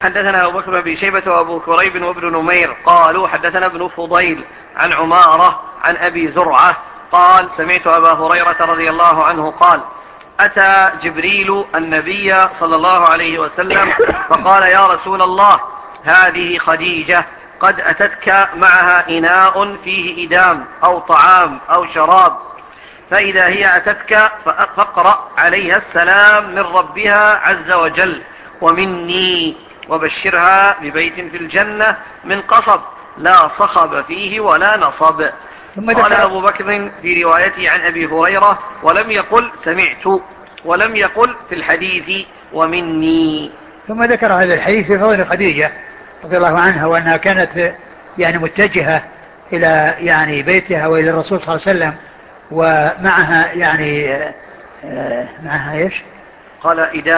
حدثنا أبو بكر بن شيبة وأبو كريب وابن نمير قالوا حدثنا ابن فضيل عن عمارة عن أبي زرعة قال سمعت أبا هريرة رضي الله عنه قال أتى جبريل النبي صلى الله عليه وسلم فقال يا رسول الله هذه خديجة قد أتتك معها إناء فيه إدام أو طعام أو شراب، فإذا هي أتتك فاقرأ عليها السلام من ربها عز وجل ومني، وبشرها ببيت في الجنة من قصب لا صخب فيه ولا نصب. قال أبو بكر في روايته عن أبي هريرة ولم يقل سمعت، ولم يقل في الحديث ومني. ثم ذكر هذا الحديث في فضل خديجة رضي الله عنها، وأنها كانت يعني متجهة إلى يعني بيتها وإلى الرسول صلى الله عليه وسلم، ومعها يعني معها إيش؟ قال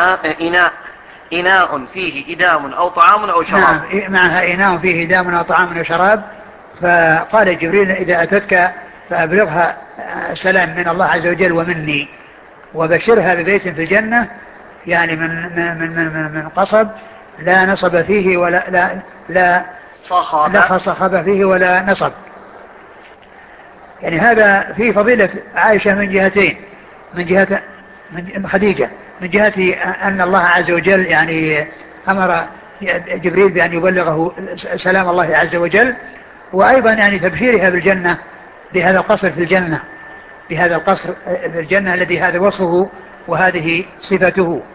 إناء فيه إدام أو طعام أو شراب. نعم، معها إناء فيه إدام أو طعام أو شراب. فقال جبريل إذا أتتك فأبلغها سلام من الله عز وجل ومني، وبشرها ببيت في الجنة، يعني من قصب لا نصب فيه ولا لا صخب فيه ولا نصب. يعني هذا فيه فضيلة عائشة من جهتين: من جهة من خديجة من جهة أن الله عز وجل يعني أمر جبريل بأن يبلغه سلام الله عز وجل، وأيضا يعني تبشيرها بالجنة بهذا القصر في الجنة، بهذا القصر في الجنة الذي هذا وصفه وهذه صفته.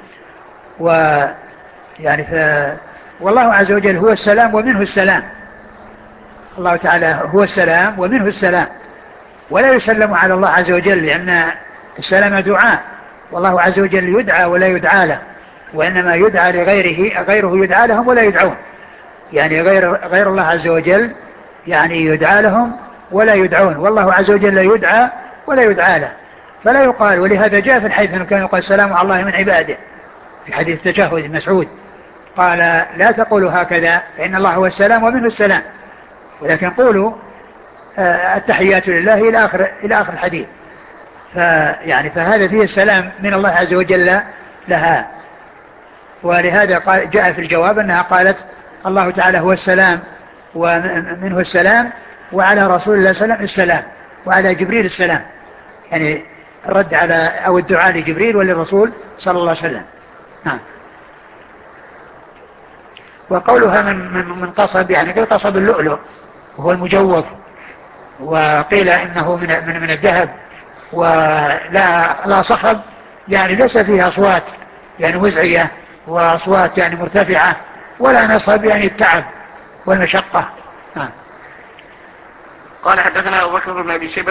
ويعني والله عز وجل هو السلام ومنه السلام، الله تعالى هو السلام ومنه السلام، ولا يسلم على الله عز وجل، لأن السلام دعاء، والله عز وجل يدعى ولا يدعى له، وإنما يدعى لغيره، غيره يدعى لهم ولا يدعون. يعني غير الله عز وجل يعني يدعى لهم ولا يدعون، والله عز وجل لا يدعى ولا يدعى له، فلا يقال. ولهذا جاء في الحديث أنه كان يقال السلام على الله من عباده في حديث التشهد مسعود، قال لا تقولوا هكذا فإن الله هو السلام ومنه السلام، ولكن قولوا التحيات لله إلى آخر الحديث. فهذا فيه السلام من الله عز وجل لها. ولهذا جاء في الجواب أنها قالت الله تعالى هو السلام ومنه السلام، وعلى رسول الله صلى الله عليه وسلم السلام، وعلى جبريل السلام، يعني الرد على أو الدعاء لجبريل وللرسول صلى الله عليه وسلم. نعم. وقولها من قصب يعني كالقصب اللؤلؤ وهو المجوف، وقيل إنه من الذهب، ولا صخب يعني ليس فيها أصوات يعني وزعية وأصوات يعني مرتفعة، ولا نصب يعني التعب والمشقة. قال حدثنا أبو بكر بن أبي شيبة